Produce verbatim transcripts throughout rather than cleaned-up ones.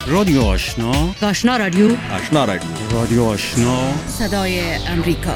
رادیو آشنا، آشنا رادیو آشنا رادیو رادیو آشنا، صدای امریکا.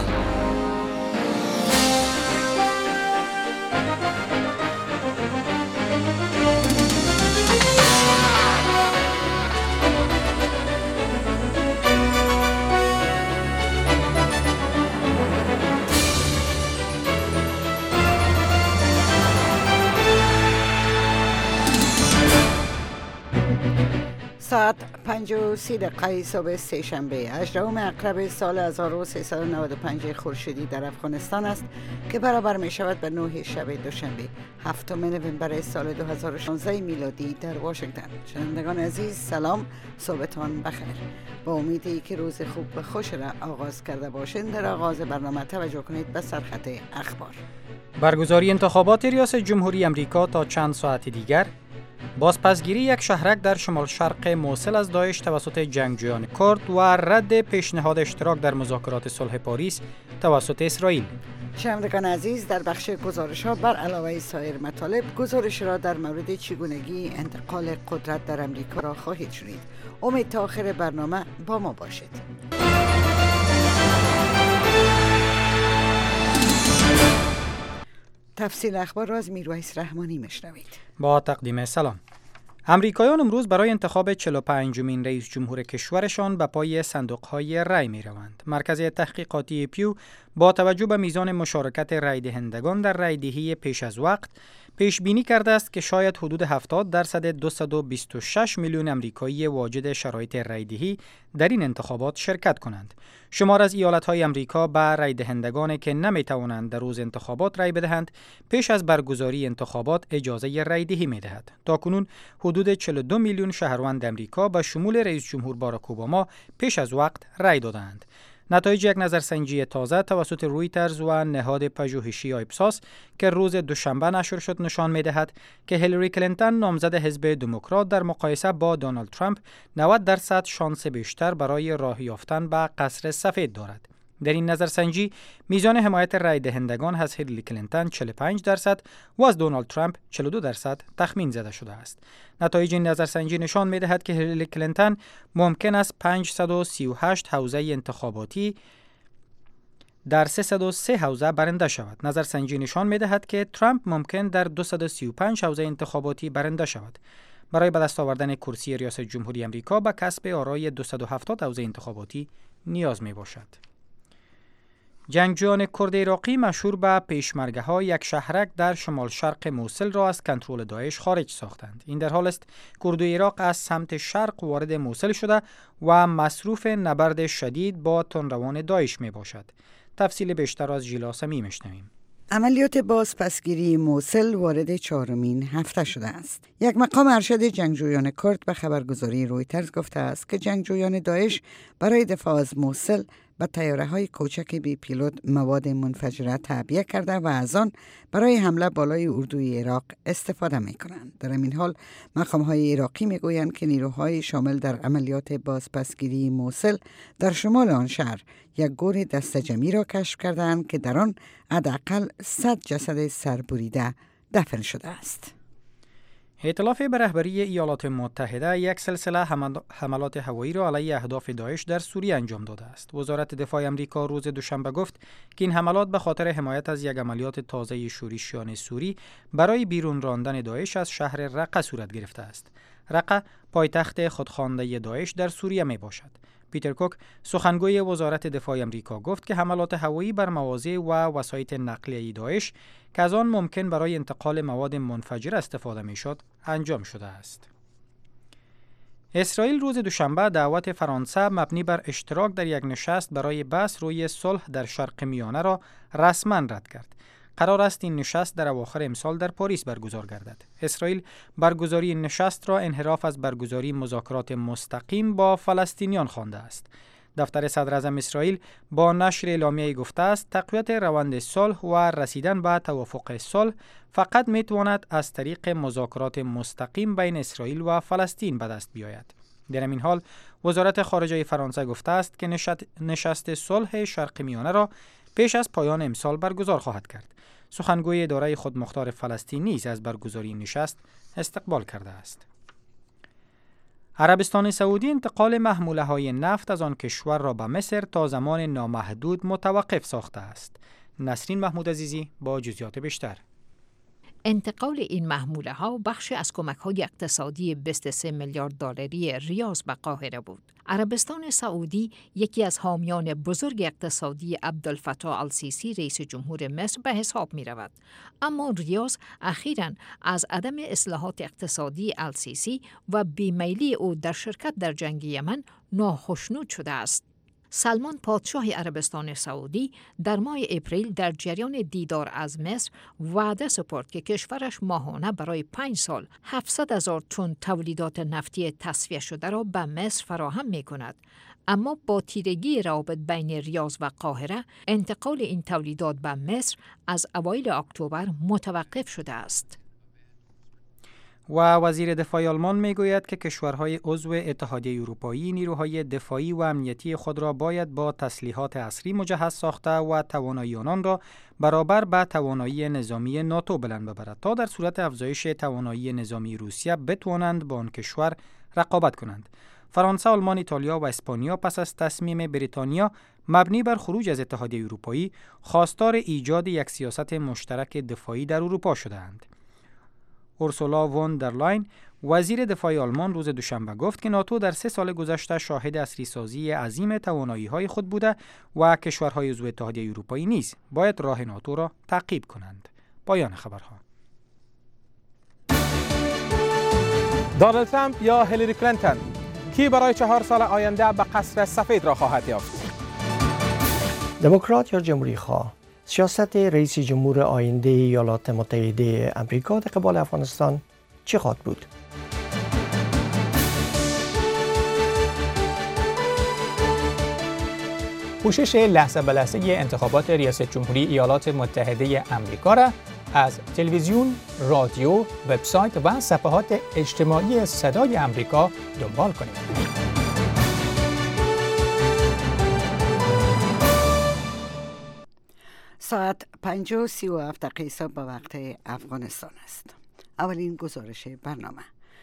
ساعت پنج و سی دقیقه صبح سه شنبه هجدهم اکتبر سال هزار و سیصد و نود و پنج خورشیدی در افغانستان است که برابر می شود به نه شب دوشنبه هفتم نوامبر سال دو هزار و شانزده میلادی در واشنگتن. شنوندگان عزیز سلام، صبحتان بخیر. با امیدی که روز خوب و خوش را آغاز کرده باشید در آغاز برنامه توجه کنید به سرخط اخبار. برگزاری انتخابات ریاست جمهوری امریکا تا چند ساعت دیگر، بازپسگیری یک شهرک در شمال شرق موصل از داعش توسط جنگجویان کرد و رد پیشنهاد اشتراک در مذاکرات صلح پاریس توسط اسرائیل. شنوندگان عزیز، در بخش گزارش ها بر علاوه سایر مطالب گزارش را در مورد چگونگی انتقال قدرت در امریکا را خواهید شنید. امید تا آخر برنامه با ما باشید. تفصیل اخبار را از میرویس رحمانی میشنوید. با تقدیم سلام. امریکایان امروز برای انتخاب چهل و پنجمین رئیس جمهور کشورشان به پای صندوق‌های رای می‌روند. مرکز تحقیقاتی پیو با توجه به میزان مشارکت رای دهندگان در رای دهی پیش از وقت پیش بینی کرده است که شاید حدود هفتاد درصد دویست و بیست و شش میلیون امریکایی واجد شرایط رای دهی در این انتخابات شرکت کنند. شمار از ایالت‌های امریکا به رای دهندگانی که نمی‌توانند در روز انتخابات رای بدهند پیش از برگزاری انتخابات اجازه رای دهی می‌دهد. تاکنون حدود چهل و دو میلیون شهروند امریکا به شمول رئیس جمهور باراک اوباما پیش از وقت رای دادند. نتایج یک نظرسنجی تازه توسط رویترز و نهاد پژوهشی آیپساس که روز دوشنبه نشر شد نشان می‌دهد که هیلاری کلینتون نامزد حزب دموکرات در مقایسه با دونالد ترامپ نود درصد شانس بیشتر برای راه یافتن به قصر سفید دارد. در این نظرسنجی میزان حمایت رای دهندگان از هیلاری کلینتون چهل و پنج درصد و از دونالد ترامپ چهل و دو درصد تخمین زده شده است. نتایج این نظرسنجی نشان می‌دهد که هیلاری کلینتون ممکن است پانصد و سی و هشت حوزه انتخاباتی در سیصد و سه حوزه برنده شود. نظرسنجی نشان می‌دهد که ترامپ ممکن در دویست و سی و پنج حوزه انتخاباتی برنده شود. برای به دست آوردن کرسی ریاست جمهوری آمریکا به کسب آرای دویست و هفتاد حوزه انتخاباتی نیاز می‌باشد. جنگجویان کرد عراقی مشهور به پیشمرگه‌ها یک شهرک در شمال شرق موصل را از کنترل داعش خارج ساختند. این در حال است کردوی عراق از سمت شرق وارد موصل شده و مصروف نبرد شدید با تندروان داعش می باشد. تفصیل بیشتر از ژیلا سمی میشنویم. عملیات بازپسگیری موصل وارد چهارمین هفته شده است. یک مقام ارشد جنگجویان کرد به خبرگزاری رویترز گفته است که جنگجویان داعش برای دفاع از موصل به طیاره‌های کوچک بی پیلوت مواد منفجره تعبیه کرده و از آن برای حمله بالای اردوی عراق استفاده می‌کنند. در این حال مقام‌های عراقی می‌گویند که نیروهای شامل در عملیات بازپسگیری موصل در شمال آن شهر یک گور دسته‌جمعی را کشف کردند که در آن حداقل صد جسد سربریده دفن شده است. ائتلاف به رهبری ایالات متحده یک سلسله حملات هوایی را علیه اهداف داعش در سوریه انجام داده است. وزارت دفاع آمریکا روز دوشنبه گفت که این حملات به خاطر حمایت از یک عملیات تازه شورشیان سوری برای بیرون راندن داعش از شهر رقه صورت گرفته است. رقه پایتخت خودخوانده داعش در سوریه می باشد. پیتر کوک سخنگوی وزارت دفاع آمریکا گفت که حملات هوایی بر مواضع و وسایط نقلیه داعش که از آن ممکن برای انتقال مواد منفجره استفاده میشد انجام شده است. اسرائیل روز دوشنبه دعوت فرانسه مبنی بر اشتراک در یک نشست برای بحث روی صلح در شرق میانه را رسما رد کرد. قرار است این نشست در اواخر امسال در پاریس برگزار گردد. اسرائیل برگزاری این نشست را انحراف از برگزاری مذاکرات مستقیم با فلسطینیان خوانده است. دفتر صدر اعظم اسرائیل با نشر اعلامیه‌ای گفته است تقویت روند صلح و رسیدن به توافق صلح فقط میتواند از طریق مذاکرات مستقیم بین اسرائیل و فلسطین به دست بیاید. در این حال وزارت خارجه فرانسه گفته است که نشست صلح شرق میانه را پیش از پایان امسال برگزار خواهد کرد. سخنگوی اداره خودمختار فلسطین نیز از برگزاری نشست استقبال کرده است. عربستان سعودی انتقال محموله‌های نفت از آن کشور را به مصر تا زمان نامحدود متوقف ساخته است. نسرین محمود عزیزی با جزئیات بیشتر. انتقال این محموله ها بخش از کمک های اقتصادی بیست و سه میلیارد دلاری ریاض به قاهره بود. عربستان سعودی یکی از حامیان بزرگ اقتصادی عبدالفتاح السیسی رئیس جمهور مصر به حساب می رود. اما ریاض اخیراً از عدم اصلاحات اقتصادی السیسی و بیمیلی او در شرکت در جنگ یمن ناخشنود شده است. سلمان پادشاه عربستان سعودی در ماه اپریل در جریان دیدار از مصر وعده سپرد که کشورش ماهانه برای پنج سال هفتصد هزار تن تولیدات نفتی تصفیه شده را به مصر فراهم می کند. اما با تیرگی روابط بین ریاض و قاهره انتقال این تولیدات به مصر از اوایل اکتبر متوقف شده است. و وزیر دفاع آلمان میگوید که کشورهای عضو اتحادیه اروپایی نیروهای دفاعی و امنیتی خود را باید با تسلیحات عصری مجهز ساخته و توانایی آنان را برابر به توانایی نظامی ناتو بلند ببرد تا در صورت افزایش توانایی نظامی روسیه بتوانند با آن کشور رقابت کنند. فرانسه، آلمان، ایتالیا و اسپانیا پس از تصمیم بریتانیا مبنی بر خروج از اتحادیه اروپایی خواستار ایجاد یک سیاست مشترک دفاعی در اروپا شده‌اند. اورسولا وون در لاین وزیر دفاع آلمان روز دوشنبه گفت که ناتو در سه سال گذشته شاهد عصری‌سازی عظیم توانایی‌های خود بوده و کشورهای عضو اتحادیه اروپایی نیز باید راه ناتو را تعقیب کنند. پایان خبرها. دونالد ترامپ یا هیلاری کلینتون، کی برای چهار سال آینده به قصر سفید را خواهد یافت؟ دموکرات یا جمهوری خواه، سیاست رئیس جمهور آینده ایالات متحده آمریکا در قبال افغانستان چه خواهد بود؟ پوشش لحظه به لحظه انتخابات ریاست جمهوری ایالات متحده آمریکا را از تلویزیون، رادیو، وبسایت و صفحات اجتماعی صدای آمریکا دنبال کنید. ساعت پنج و سی و هفت دقیقه به وقت افغانستان است. اولین گزارش برنامه.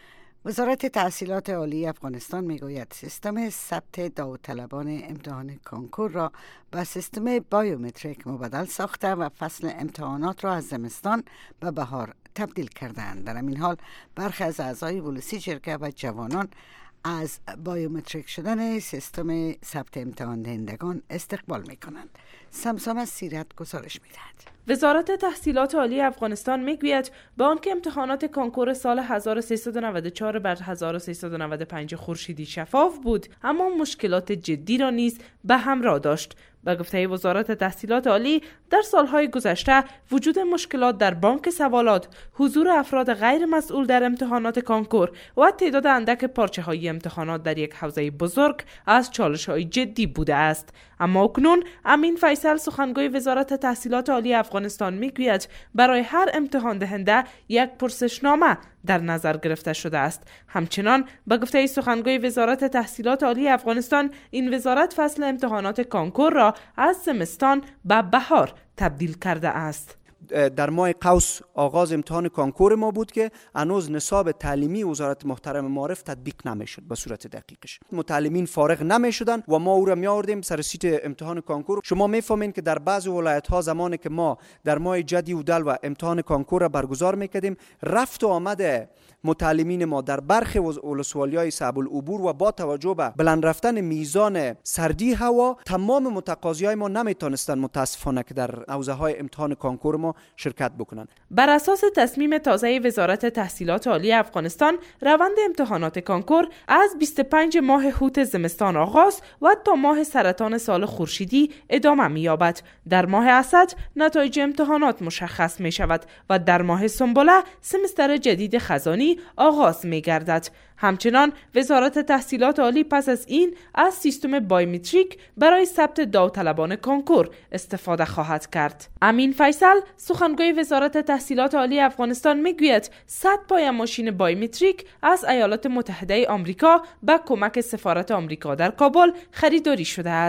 وزارت تحصیلات عالی افغانستان میگوید سیستم ثبت داوطلبان امتحان کنکور را به سیستم بایومتریک مبدل ساخته و فصل امتحانات را از زمستان به بهار تبدیل کردند. در همین حال برخی از اعضای ولسی جرگه و جوانان از بایومتریک شدن سیستم ثبت امتحان دهندگان استقبال می کنند. سمسام از سیرت گزارش می دهد. وزارت تحصیلات عالی افغانستان میگوید با آنکه امتحانات کنکور سال هزار و سیصد و نود و چهار بر هزار و سیصد و نود و پنج خورشیدی شفاف بود، اما مشکلات جدی را نیز به همراه داشت. به گفته وزارت تحصیلات عالی در سالهای گذشته وجود مشکلات در بانک سوالات، حضور افراد غیر مسئول در امتحانات کنکور و تعداد اندک پارچه‌های امتحانات در یک حوزه بزرگ از چالش‌های جدی بوده است. اما اکنون امین فیصل سخنگوی وزارت تحصیلات عالی افغانستان میگوید برای هر امتحان دهنده یک پرسشنامه در نظر گرفته شده است. همچنان به گفته سخنگوی وزارت تحصیلات عالی افغانستان این وزارت فصل امتحانات کنکور را از زمستان به بهار تبدیل کرده است. در ماه قوس آغاز امتحان کنکور ما بود که هنوز نصاب تعلیمی وزارت محترم معارف تطبیق نمیشد به صورت دقیقش. متعلمین فارغ نمیشدن و ما او را می آوردیم سر سیت امتحان کنکور. شما میفهمین که در بعضی ولایت ها زمانی که ما در ماه جدی و دل و امتحان کنکور را برگزار میکردیم، رفت و آمد متعلمین ما در برخی ولسوالی‌های صعب العبور و با توجه به بلند رفتن میزان سردی هوا، تمام متقاضیای ما نمیتونستن متاسفانه که در حوزه‌های امتحان کنکور ما شرکت بکنن. بر اساس تصمیم تازه وزارت تحصیلات عالی افغانستان، روند امتحانات کنکور از بیست و پنج ماه هوت زمستان آغاز و تا ماه سرطان سال خورشیدی ادامه می‌یابد. در ماه اسد نتایج امتحانات مشخص می‌شود و در ماه سنبله سمستر جدید خزانی آغاز می‌گردد. همچنان وزارت تحصیلات عالی پس از این از سیستم بایومتریک برای ثبت داوطلبان کنکور استفاده خواهد کرد. امین فیصل سخنگوی وزارت تحصیلات عالی افغانستان میگوید صد پای ماشین بایومتریک از ایالات متحده آمریکا با کمک سفارت آمریکا در کابل خریداری شده است.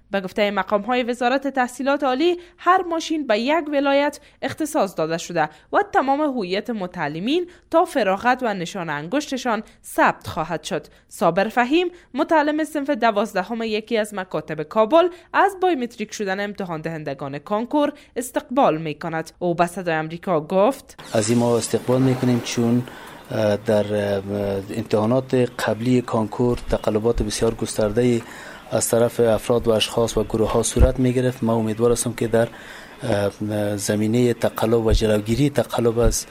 به گفته مقام‌های وزارت تحصیلات عالی، هر ماشین به یک ولایت اختصاص داده شده و تمام هویت متعلمین تا فراغت و نشان انگشتشان ثبت خواهد شد. صابر فهیم، متعلم صنف دوازدهم یکی از مکاتب کابل، از بایومتریک شدن امتحان دهندگان کانکور استقبال می کند. او به صدای آمریکا گفت: از این ما استقبال می کنیم چون در امتحانات قبلی کانکور تقلبات بسیار گسترده از طرف افراد و اشخاص و گروه ها صورت می گرفت. ما امیدوار هستم که در زمینه تقلب و جلوگیری تقلب از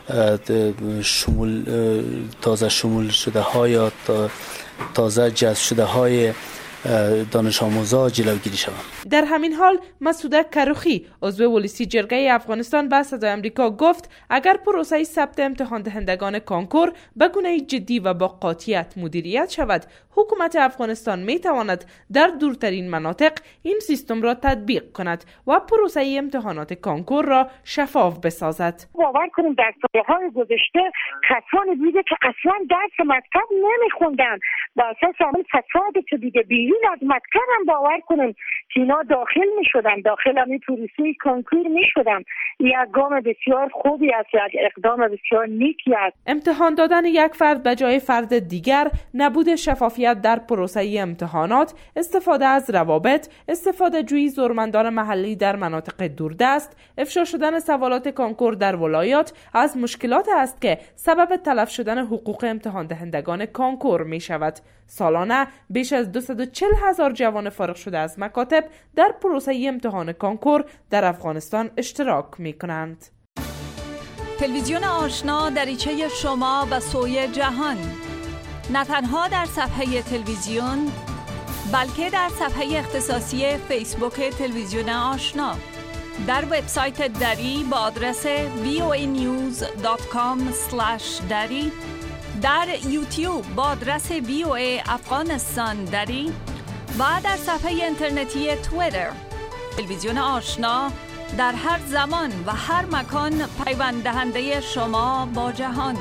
شمول تازه شمول شده ها یا تازه جذب شده های دانش آموزا جلوگیری شود. در همین حال مسعود کروخی، عضو ولسی جرگه افغانستان، به صدای آمریکا گفت اگر پروسه ثبت امتحان دهندگان کانکور به گونه جدی و با قاطعیت مدیریت شود، حکومت افغانستان می تواند در دورترین مناطق این سیستم را تطبیق کند و پروسه امتحانات کانکور را شفاف بسازد. باور کنیم در سالهای گذشته کسانی بوده که اصلا درس مکتب نمیخوندن، با اساس عامل فساد که دیگه بیرون از مکتب هم باور کنیم که اینا داخل می شدن، داخل همین پروسه کانکور می شدن. یک گام بسیار خوبی است، یک اقدام بسیار نیکی است. امتحان دادن یک فرد به جای فرد دیگر، نبود شفافیت در پروسه امتحانات، استفاده از روابط، استفاده جویی زورمندان محلی در مناطق دوردست، افشا شدن سوالات کانکور در ولایات از مشکلات است که سبب تلف شدن حقوق امتحان دهندگان کانکور می شود. سالانه بیش از دویست و چهل هزار جوان فارغ شده از مکاتب در پروسه امتحان کانکور در افغانستان اشتراک می کنند. تلویزیون آشنا دریچه شما به سوی جهان، نه تنها در صفحه تلویزیون بلکه در صفحه اختصاصی فیسبوک تلویزیون آشنا، در وبسایت دری با آدرس وی او ای نیوز دات کام اسلش دری، در یوتیوب با آدرس وی او ای افغانستان دری و در صفحه اینترنتی توییتر. تلویزیون آشنا در هر زمان و هر مکان پیوند دهنده شما با جهان.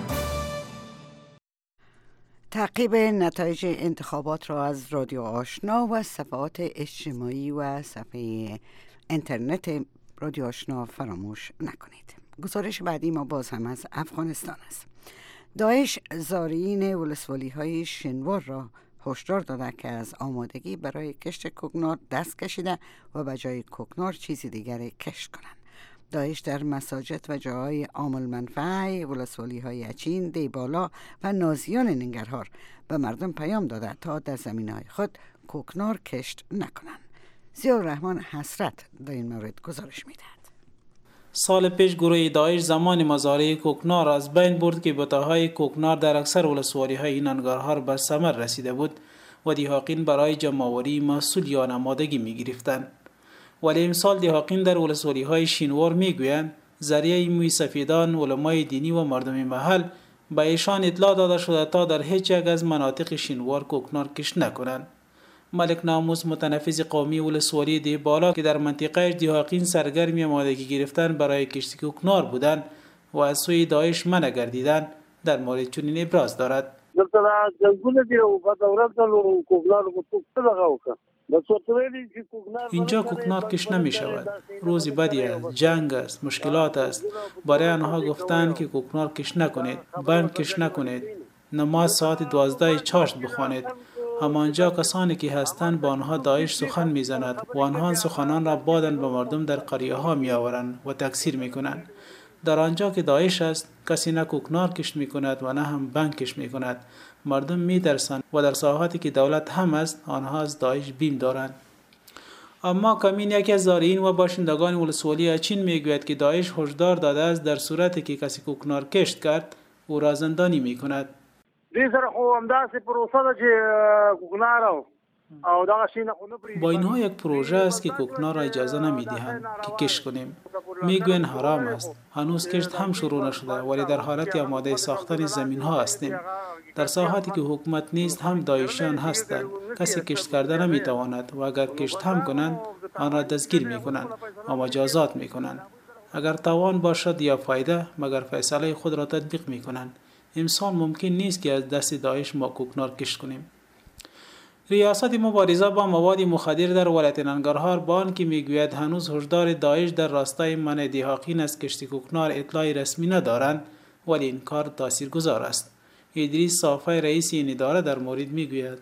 تعقیب نتایج انتخابات را از رادیو آشنا و صفحات اجتماعی و صفحه اینترنت رادیو آشنا فراموش نکنید. گزارش بعدی ما باز هم از افغانستان است. داعش زارعین ولسوالی های شنوار را هشدار داده که از آمادگی برای کشت کوکنار دست کشیده و به جای کوکنار چیزی دیگر کشت کنند. داعش در مساجد و جاهای عام المنفعه ولسوالی های اچین، دیبالا و نازیان ننگرهار به مردم پیام داده تا در زمین های خود کوکنار کشت نکنند. ضیاءالرحمن حسرت در این مورد گزارش میدهد. سال پیش گروه داعش زمان مزارع کوکنار از بین برد که بوته‌های کوکنار در اکثر ولسوالی‌های این ننگرهار به ثمر رسیده بود و دیهاقین برای جمع‌آوری محصول یا آمادگی می‌گرفتند. ولی امسال دیهاقین در ولسوالی‌های شینوار می‌گویند ذریعه موی سفیدان، علمای دینی و مردم محل به ایشان اطلاع داده شده تا در هیچ یک از مناطق شینوار کوکنار کشت نکنند. ملک ناموس، متنفذ قومی ولسوالی دیبالا که در منطقه دیهاقین سرگرمی آمادگی گرفتن برای کشت کوکنار بودند و از سوی داعش منع گردیدند، در مورد چنین ابراز دارد. اینجا کوکنار کشت نمی شود. روزی بدی است، جنگ است، مشکلات است. برای آنها گفتند که کوکنار کشت نکنید، بند کشت نکنید، نماز ساعت دوازده چاشت بخوانید. همانجا کسانی که هستند با آنها داعش سخن میزند و آنها سخنان را بعداً به مردم در قریه ها می آورند و تکثیر می کنند. در آنجا که داعش است کسی نه کوکنار کشت می کند و نه هم بند کشت می کند. مردم می درسند و در ساحاتی که دولت هم است آنها از داعش بیم دارند. اما کمین یکی از زارعین و باشندگان ولسوالی اچین می گوید که داعش هشدار داده است در صورتی که کسی کوکنار کشت کرد او را زندانی می کند. با اینها یک پروژه است که کوکنار را اجازه نمیدهند که کشت کنیم. میگوین حرام است. هنوز کشت هم شروع نشده ولی در حالت آماده ساختن زمین ها هستیم. در ساحاتی که حکومت نیست هم داعشیان هستند. کسی کشت کرده نمیتواند و اگر کشت هم کنند آن را دستگیر میکنند و مجازات میکنند. اگر توان باشد یا فایده مگر فیصله خود را تطبیق میکنند. امسال ممکن نیست که از دست داعش ما کوکنار کشت کنیم. ریاست مبارزه با مواد مخدر در ولایت ننگرهار با آنکه میگوید هنوز هشدار داعش در راستای منع دیحاقین از کشت کوکنار اطلاع رسمی ندارند، ولی این کار تاثیرگذار است. ادریس صافی رئیس این اداره در مورد میگوید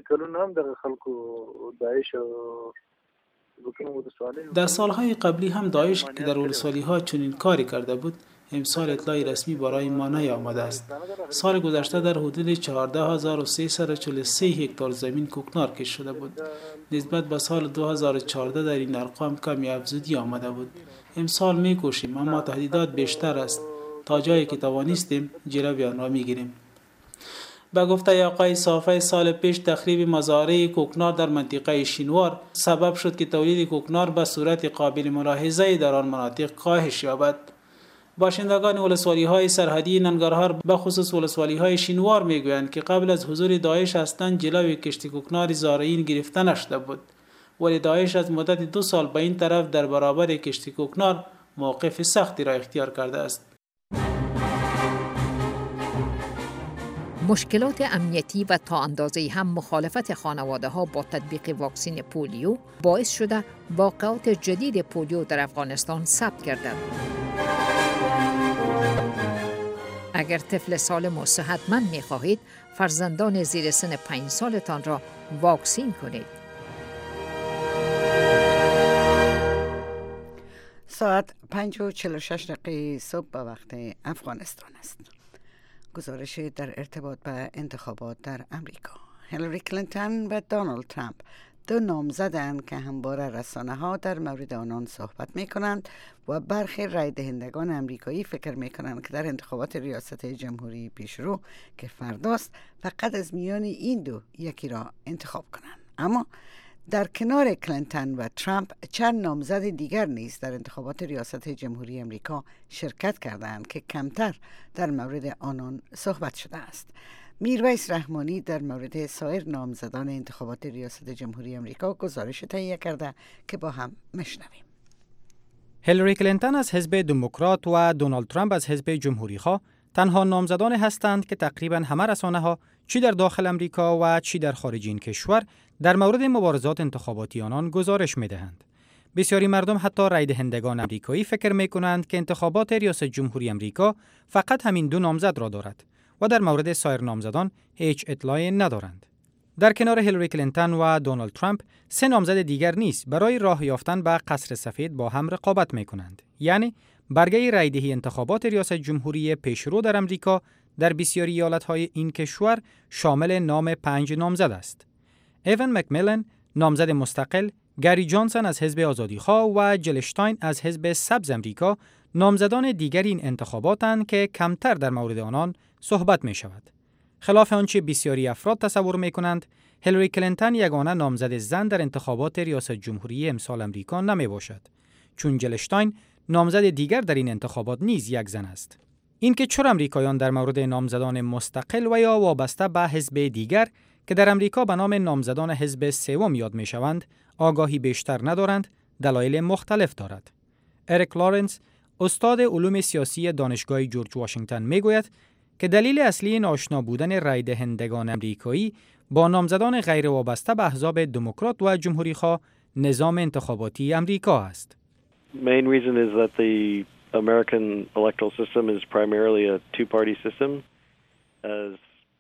در سالهای قبلی هم داعش که در ولسوالی‌ها چنین کاری کرده بود، امسال اطلاع رسمی برای ما نیامده است. سال گذشته در حدود چهارده هزار و سیصد و چهل و سه هکتار زمین کوکنار کشت شده بود. نسبت به سال دو هزار و چهارده در این ارقام کمی افزودی آمده بود. امسال می‌کوشیم اما تهدیدات بیشتر است. تا جایی که توانستیم جلوی آن را می‌گیریم. به گفته آقای صافی، سال پیش تخریب مزارع کوکنار در منطقه شینوار سبب شد که تولید کوکنار به صورت قابل ملاحظه‌ای در آن مناطق کاهش یابد. باشندگان ولسوالی‌های سرحدی ننگرهار به خصوص ولسوالی‌های شینوار میگویند که قبل از حضور داعش هستند جلوی کشت کوکنار زارعین گرفته نشده بود، ولی داعش از مدت دو سال به این طرف در برابر کشت کوکنار موقف سختی را اختیار کرده است. مشکلات امنیتی و تا اندازه‌ای هم مخالفت خانواده‌ها با تطبیق واکسن پولیو باعث شده واقعات جدید پولیو در افغانستان ثبت گردد. اگر طفل سالم و صحتمند می‌خواهید، فرزندان زیر سن پنج سالتان را واکسین کنید. ساعت پنج و چهل و شش دقیقه صبح به وقت افغانستان است. گزارش در ارتباط به انتخابات در امریکا. هیلاری کلینتون و دونالد ترامپ دو نامزدند که همواره رسانه ها در مورد آنان صحبت می کنند و برخی رای دهندگان امریکایی فکر می کنند که در انتخابات ریاست جمهوری پیشرو که فرداست فقط از میان این دو یکی را انتخاب کنند. اما در کنار کلینتون و ترامپ چند نامزد دیگر نیز در انتخابات ریاست جمهوری امریکا شرکت کردند که کمتر در مورد آنان صحبت شده است. میرویس رحمانی در مورد سایر نامزدان انتخابات ریاست جمهوری امریکا گزارش تهیه کرده که با هم میشنویم. هیلاری کلینتون از حزب دموکرات و دونالد ترامپ از حزب جمهوری‌خواه تنها نامزدان هستند که تقریباً همه رسانه‌ها چی در داخل امریکا و چی در خارج این کشور در مورد مبارزات انتخاباتی آنان گزارش می‌دهند. بسیاری مردم حتی رای دهندگان امریکایی فکر می‌کنند که انتخابات ریاست جمهوری امریکا فقط همین دو نامزد را دارد و در مورد سایر نامزدان هیچ اطلاعی ندارند. در کنار هیلاری کلینتون و دونالد ترامپ سه نامزد دیگر نیز برای راه یافتن به قصر سفید با هم رقابت می‌کنند. یعنی برگه رایدهی انتخابات ریاست جمهوری پیشرو در امریکا در بسیاری ایالت‌های این کشور شامل نام پنج نامزد است. ایون مکمیلن نامزد مستقل، گری جانسون از حزب آزادیخواه و جل اشتاین از حزب سبز امریکا نامزدان دیگر این انتخاباتند که کمتر در مورد آنان صحبت می شود. خلاف آنچه بسیاری افراد تصور می کنند، هیلاری کلینتون یگانه نامزد زن در انتخابات ریاست جمهوری امسال امریکا نمی باشد، چون جل اشتاین نامزد دیگر در این انتخابات نیز یک زن است. اینکه چرا امریکایان در مورد نامزدان مستقل و یا وابسته به حزب دیگر که در امریکا به نام نامزدان حزب سوم یاد می شوند، آگاهی بیشتر ندارند، دلایل مختلف دارد. اریک لارنس، استاد علوم سیاسی دانشگاه جورج واشنگتن می گوید که دلیل اصلی ناآشنا بودن رای دهندگان امریکایی با نامزدان غیر وابسته به احزاب دموکرات و جمهوری‌خواه نظام انتخاباتی امریکا است. Main reason is that the American electoral system is primarily a two-party system as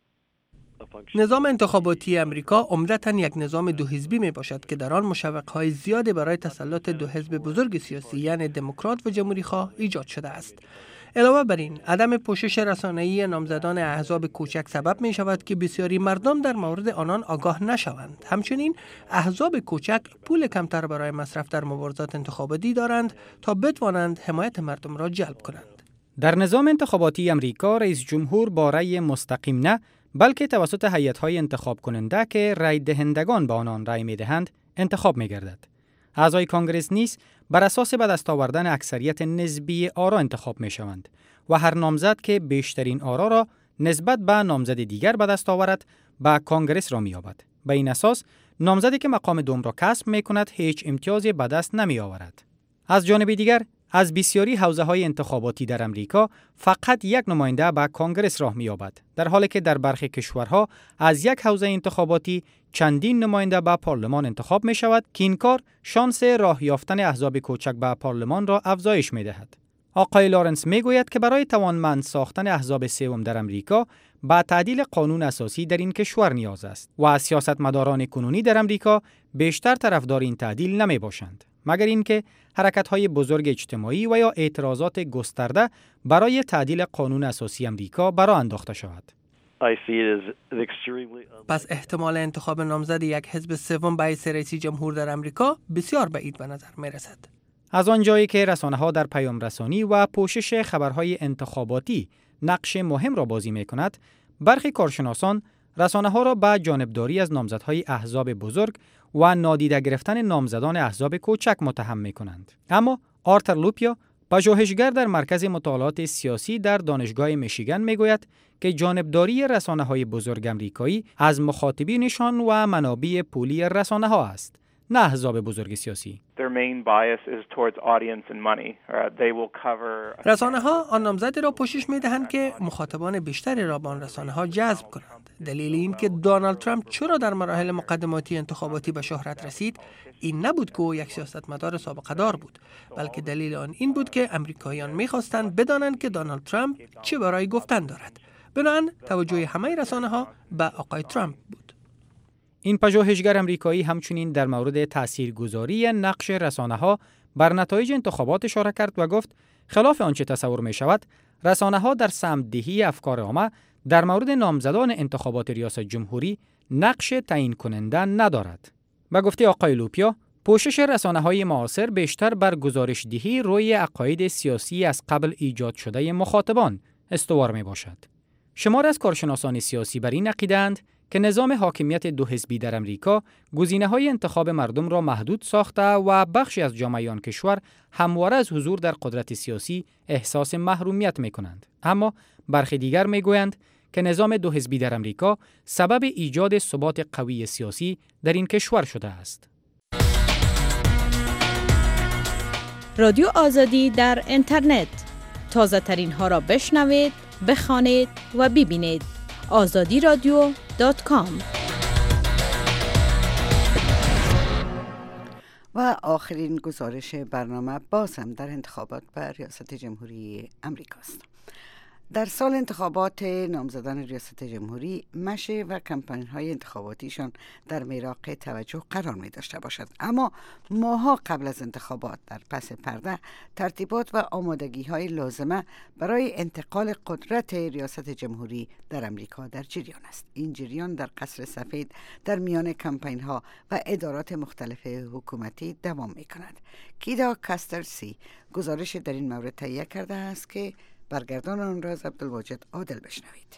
نظام انتخاباتی امریکا عمدتاً یک نظام دو حزبی می باشد که در آن مشوق‌های زیادی برای تسلط دو حزب بزرگ سیاسی یعنی دموکرات و جمهوری‌خواه ایجاد شده است. علاوه بر این، عدم پوشش رسانه‌ای نامزدان احزاب کوچک سبب می شود که بسیاری مردم در مورد آنان آگاه نشوند. همچنین احزاب کوچک پول کمتر برای مصرف در مبارزات انتخاباتی دارند تا بتوانند حمایت مردم را جلب کنند. در نظام انتخاباتی امریکا رئیس جمهور با رأی مستقیم نه بلکه توسط هیئت‌های انتخاب کننده که رای دهندگان به آنان رای می‌دهند انتخاب می‌گردد. اعضای کانگرس نیز بر اساس به دست آوردن اکثریت نسبی آرا انتخاب می‌شوند و هر نامزد که بیشترین آرا را نسبت به نامزد دیگر به دست آورد به کانگرس را می‌یابد. به این اساس نامزدی که مقام دوم را کسب می‌کند هیچ امتیازی به دست نمی‌آورد. از جانب دیگر از بسیاری حوزه‌های انتخاباتی در امریکا فقط یک نماینده به کانگرس راه می‌یابد، در حالی که در برخی کشورها از یک حوزه انتخاباتی چندین نماینده به پارلمان انتخاب می‌شود که این کار شانس راه یافتن احزاب کوچک به پارلمان را افزایش می‌دهد. آقای لارنس میگوید که برای توانمند ساختن احزاب سوم در امریکا با تعدیل قانون اساسی در این کشور نیاز است و از سیاستمداران کنونی در امریکا بیشتر طرفدار این تعدیل نمی باشند، مگر اینکه حرکت‌های بزرگ اجتماعی و یا اعتراضات گسترده برای تعدیل قانون اساسی امریکا برآ انداخته شود. پس احتمال انتخاب نامزد یک حزب سوم به حیث رئیس جمهور در امریکا بسیار بعید به نظر می رسد. از آنجایی که رسانه‌ها در پیام رسانی و پوشش خبرهای انتخاباتی نقش مهم را بازی می کند، برخی کارشناسان رسانه‌ها را به جانبداری از نامزدهای احزاب بزرگ و نادیده گرفتن نامزدان احزاب کوچک متهم می کنند. اما آرتر لوپیا، پژوهشگر در مرکز مطالعات سیاسی در دانشگاه میشیگان میگوید که جانبداری رسانه‌های بزرگ امریکایی از مخاطبینشان و منابع پولی رسانه‌ها است، نه احزاب بزرگ سیاسی. رسانه‌ها آن نامزدی را پوشش می‌دهند که مخاطبان بیشتری را به آن رسانه‌ها جذب کنند. دلیل این که دونالد ترامپ چرا در مراحل مقدماتی انتخاباتی به شهرت رسید، این نبود که او یک سیاستمدار سابقه دار بود، بلکه دلیل آن این بود که امریکاییان می‌خواستند بدانند که دونالد ترامپ چه برای گفتن دارد. بنابراین توجه همه رسانه‌ها به آقای ترامپ بود. این پژوهشگر امریکایی همچنین در مورد تاثیرگذاری نقش رسانه‌ها بر نتایج انتخابات اشاره کرد و گفت خلاف آنچه تصور می شود، رسانه‌ها در سمت‌دهی افکار عامه در مورد نامزدان انتخابات ریاست جمهوری نقش تعیین کننده ندارد. به گفته آقای لوپیا، پوشش رسانه‌های معاصر بیشتر بر گزارش دهی روی عقاید سیاسی از قبل ایجاد شده مخاطبان استوار می باشد. شمار از کارشناسان سیاسی بر این عقیده‌اند که نظام حاکمیت دو حزبی در امریکا گزینه‌های انتخاب مردم را محدود ساخته و بخشی از جامعه آن کشور همواره از حضور در قدرت سیاسی احساس محرومیت می‌کنند. اما برخی دیگر می‌گویند که نظام دو حزبی در امریکا سبب ایجاد ثبات قوی سیاسی در این کشور شده است. رادیو آزادی در اینترنت، تازه ترین ها را بشنوید، بخوانید و ببینید. آزادی رادیو دات کام. و آخرین گزارش برنامه باز هم در انتخابات به ریاست جمهوری امریکا است. در سال انتخابات نامزدان ریاست جمهوری مشه و کمپین‌های انتخاباتیشان در میراق توجه قرار می داشته باشد، اما ماها قبل از انتخابات در پس پرده ترتیبات و آمادگی‌های لازمه برای انتقال قدرت ریاست جمهوری در امریکا در جریان است. این جریان در قصر سفید در میان کمپین‌ها و ادارات مختلف حکومتی دوام می کند. کیدا کاسترسی گزارش در این مورد تهیه کرده است که برگردان آن را از عبدالواجد عادل بشنوید.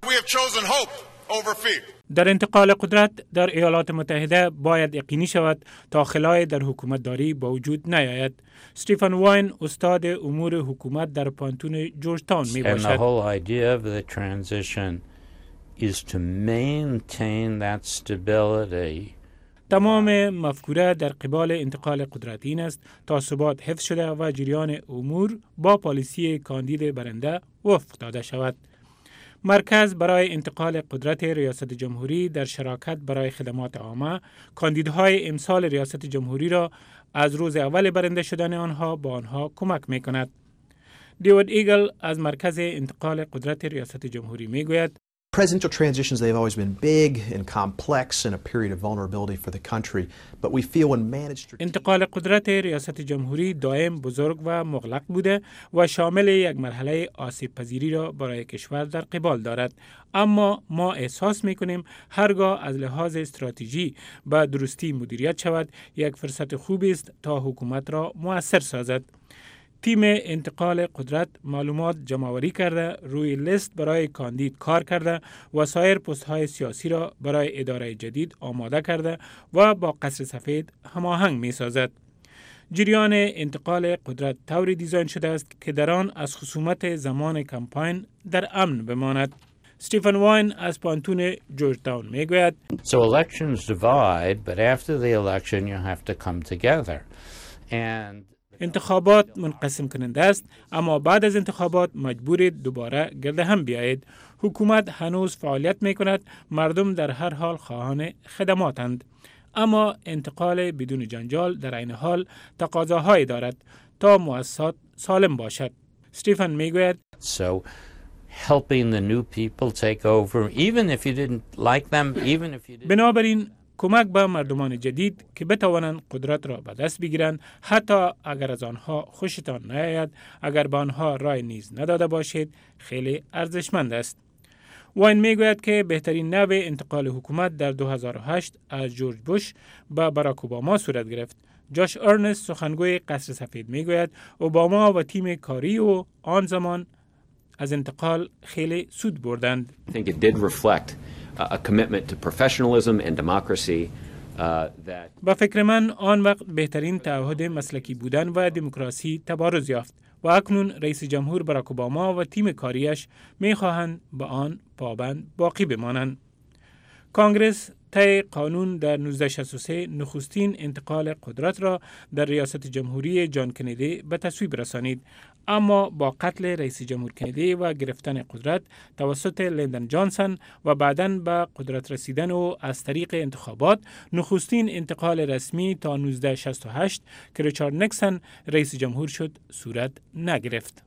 در انتقال قدرت در ایالات متحده باید یقینی شود تا خلای در حکومتداری با وجود نیاید. استیفن واین استاد امور حکومت در پانتون جورج تاون می باشد. And the whole idea of the transition is to maintain that stability. تمام مفکوره در قبال انتقال قدرت این است تا ثبات حفظ شده و جریان امور با پالیسی کاندید برنده وفق داده شود. مرکز برای انتقال قدرت ریاست جمهوری در شراکت برای خدمات عامه کاندیدهای امسال ریاست جمهوری را از روز اول برنده شدن آنها با آنها کمک می کند. دیوید ایگل از مرکز انتقال قدرت ریاست جمهوری می گوید Presidential transitions, they've always been big and complex and a period of vulnerability for the country. But we feel when managed... انتقال قدرت ریاست جمهوری دائم بزرگ و مغلق بوده و شامل یک مرحله آسیب پذیری را برای کشور در قبال دارد. اما ما احساس میکنیم هرگاه از لحاظ استراتژی با درستی مدیریت شود، یک فرصت خوبی است تا حکومت را مؤثر سازد. تیم انتقال قدرت معلومات جمع‌آوری کرده، روی لیست برای کاندید کار کرده و سایر پست‌های سیاسی را برای اداره جدید آماده کرده و با قصر سفید هماهنگ می‌سازد. جریان انتقال قدرت طوری دیزاین شده است که در آن از خصومت زمان کمپاین در امن بماند. استیفن واین از پانتون جورج تاون میگوید So elections divide, but after the election you have to come together. And انتخابات منقسم کننده است، اما بعد از انتخابات مجبور دوباره گرد هم بیایید. حکومت هنوز فعالیت می کند، مردم در هر حال خواهان خدماتند. اما انتقال بدون جنجال در این حال تقاضاهایی دارد تا مؤسسات سالم باشد. استیفن میگوید So helping the new people take over even if you didn't like them even if you didn't بنابراین کمک به مردمان جدید که بتوانند قدرت را به دست بگیرند، حتی اگر از آنها خوشتان نیاید، اگر به آنها رای نیز نداده باشید، خیلی ارزشمند است. واین میگوید که بهترین نوع انتقال حکومت در دو هزار و هشت از جورج بوش به باراک اوباما صورت گرفت. جاش ارنست سخنگوی قصر سفید میگوید اوباما و تیم کاری و آن زمان از انتقال خیلی سود بردند. I think it did reflect a commitment to professionalism and democracy that با فکر من آن وقت بهترین تعهد مسلکی بودن و دموکراسی تبارز یافت و اکنون رئیس جمهور باراک اوباما و تیم کاریش میخواهند به آن پابند باقی بمانند. کانگرس طی قانون در نوزده شصت و سه نخستین انتقال قدرت را در ریاست جمهوری جان کندی به تصویب رسانید، اما با قتل رئیس جمهور کندی و گرفتن قدرت توسط لیندن جانسون و بعداً به قدرت رسیدن و از طریق انتخابات، نخستین انتقال رسمی تا نوزده شصت و هشت که ریچارد نیکسون رئیس جمهور شد صورت نگرفت.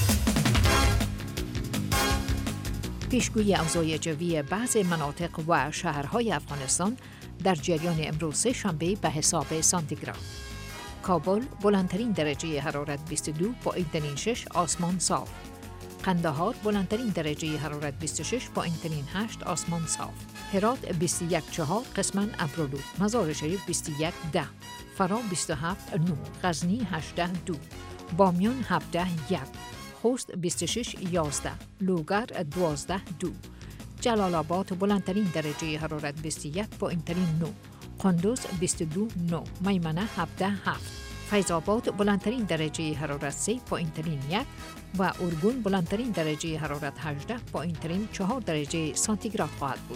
پیشگویی اوضاع جوی بعضی مناطق و شهرهای افغانستان در جریان امروز سه شنبه به حساب سانتیگراد. کابل بلندترین درجه حرارت بیست و دو پایین شش آسمان صاف. قندهار بلندترین درجه حرارت بیست و شش پایین هشت آسمان صاف. هرات بیست و یک و چهار قسما ابرآلود. مزار شریف بیست و یک ده. فرا بیست و هفت نه. غزنی هجده دو. بامیان هفده یک. خوست بیست و شش یازده. لوگر دوازده دو. جلال آباد بلندترین درجه حرارت بیست و یک پایین نه. قندوز بیست و دو نه. میمنه هفده هفت. فیض آباد بلندترین درجه حرارت سه پایین یک و ارگون بلندترین درجه حرارت هجده پایین چهار درجه سانتیگراد خواهد بود.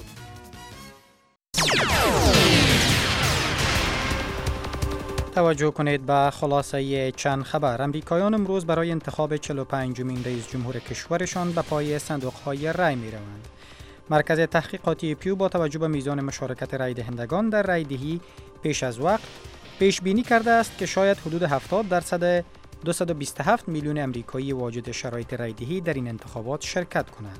توجه کنید به خلاصه چند خبر. امریکایان امروز برای انتخاب چهل و پنجمین رئیس جمهور کشورشان به پای صندوق‌های رای می‌روند. مرکز تحقیقاتی پیو با توجه به میزان مشارکت رای دهندگان در رای دهی پیش از وقت پیش بینی کرده است که شاید حدود هفتاد درصد دویست و بیست و هفت میلیون امریکایی واجد شرایط رای دهی در این انتخابات شرکت کنند.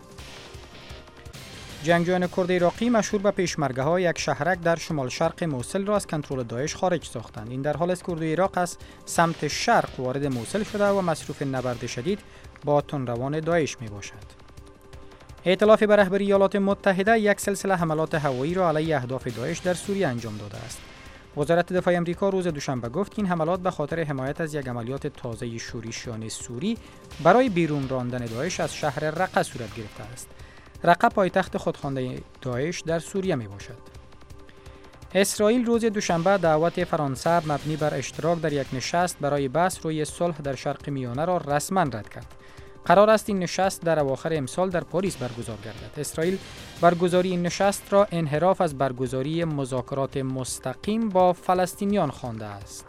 جنگجویان کرد عراقی مشهور به پیشمرگه‌های یک شهرک در شمال شرق موصل را از کنترل داعش خارج ساختند. این در حال است که اردوی عراق از سمت شرق وارد موصل شده و مصروف نبرد شدید با تندروان داعش می باشد. ائتلاف به رهبری ایالات متحده یک سلسله حملات هوایی را علیه اهداف داعش در سوریه انجام داده است. وزارت دفاع آمریکا روز دوشنبه گفت که این حملات به خاطر حمایت از یک عملیات تازه شورشیان سوری برای بیرون راندن داعش از شهر رقه صورت گرفته است. رقه پایتخت خودخوانده داعش در سوریه می باشد. اسرائیل روز دوشنبه دعوت فرانسه مبنی بر اشتراک در یک نشست برای بحث روی صلح در شرق میانه را رسما رد کرد. قرار است این نشست در اواخر امسال در پاریس برگزار گردد. اسرائیل برگزاری این نشست را انحراف از برگزاری مذاکرات مستقیم با فلسطینیان خوانده است.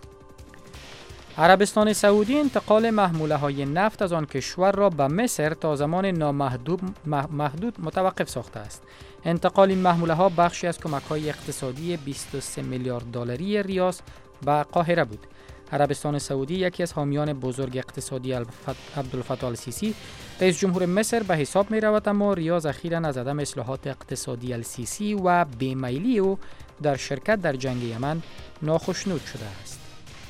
عربستان سعودی انتقال محموله‌های نفت از آن کشور را به مصر تا زمان نامحدود محدود متوقف ساخته است. انتقال این محموله‌ها بخشی از کمک‌های اقتصادی بیست و سه میلیارد دلاری ریاض به قاهره بود. عربستان سعودی یکی از حامیان بزرگ اقتصادی عبدالفتاح السیسی رئیس جمهور مصر به حساب می رود، اما ریاض اخیراً از عدم اصلاحات اقتصادی السیسی و بیمیلی او در شرکت در جنگ یمن ناخشنود شده است.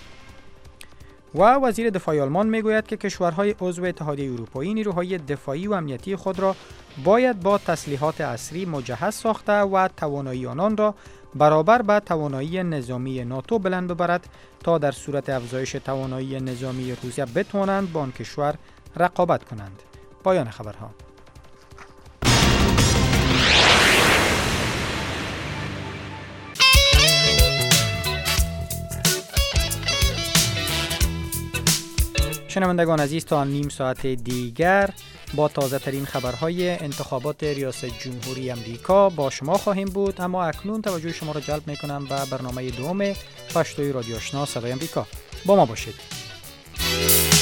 و وزیر دفاع آلمان می گوید که کشورهای عضو اتحادیه اروپایی نیروهای دفاعی و امنیتی خود را باید با تسلیحات عصری مجهز ساخته و توانایی آنان را برابر با توانایی نظامی ناتو بلند ببرد تا در صورت افزایش توانایی نظامی روسیه بتوانند با آن کشور رقابت کنند. پایان خبرها. شنوندگان عزیز، تا نیم ساعت دیگر با تازه ترین خبرهای انتخابات ریاست جمهوری امریکا با شما خواهیم بود. اما اکنون توجه شما را جلب میکنم به برنامه دوم پشتوی رادیو آشنا صدای امریکا. با ما باشید.